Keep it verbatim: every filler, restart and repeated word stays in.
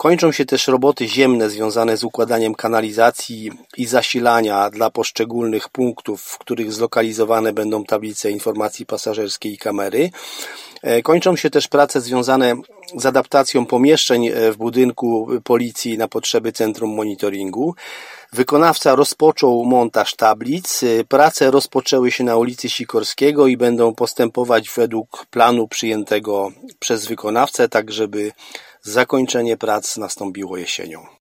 Kończą się też roboty ziemne związane z układaniem kanalizacji i zasilania dla poszczególnych punktów, w których zlokalizowane będą tablice informacji pasażerskiej i kamery. Kończą się też prace związane z adaptacją pomieszczeń w budynku policji na potrzeby centrum monitoringu. Wykonawca rozpoczął montaż tablic. Prace rozpoczęły się na ulicy Sikorskiego i będą postępować według planu przyjętego przez wykonawcę, tak żeby zakończenie prac nastąpiło jesienią.